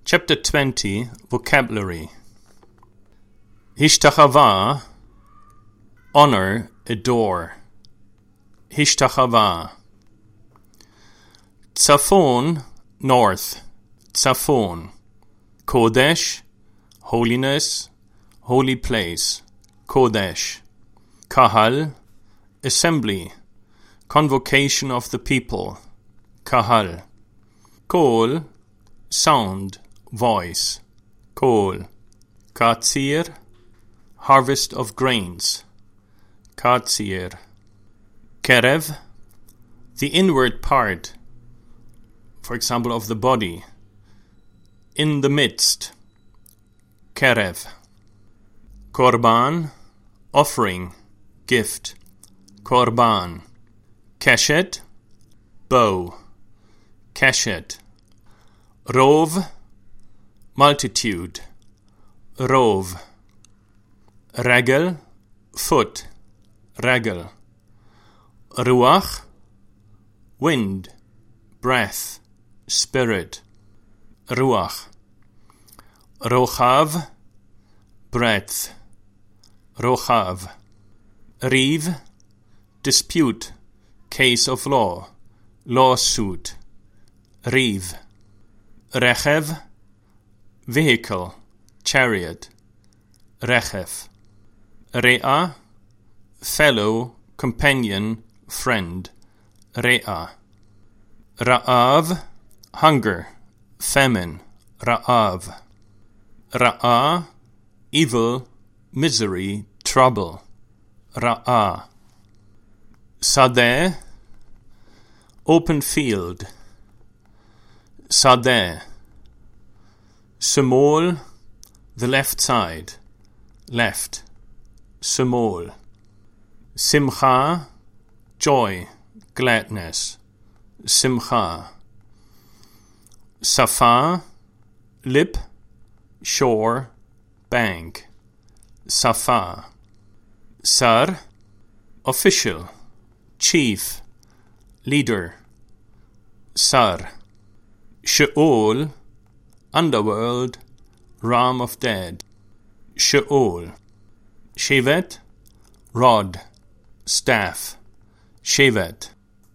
Chapter 20, Vocabulary. Hishtachava, honor, adore. Hishtachava. Tzafon, north. Tzafon. Kodesh, holiness, holy place. Kodesh. Kahal, assembly, convocation of the people. Kahal. Kol, sound, voice. Kol. Katsir, harvest of grains. Katsir. Kerev, the inward part, for example, of the body. In the midst. Kerev. Korban, offering, gift. Korban. Keshet, bow. Keshet. Rov, multitude. Rov. Regel, foot. Regel. Ruach, wind, breath, spirit. Ruach. Rochav, breadth. Rochav. Riv, dispute, case of law, lawsuit. Riv. Rechev, vehicle, chariot. Rechev. Rea, fellow, companion, friend. Rea. Ra'av, hunger, famine. Ra'av. Ra'a, evil, misery, trouble. Ra'a. Sadeh, open field. Sadeh. Semol, the left side, left. Semol. Simcha, joy, gladness. Simcha. Safa, lip, shore, bank. Safa. Sar, official, chief, leader. Sar. Sheol, underworld, realm of dead. Sheol. Shevet, rod, staff. Shevet.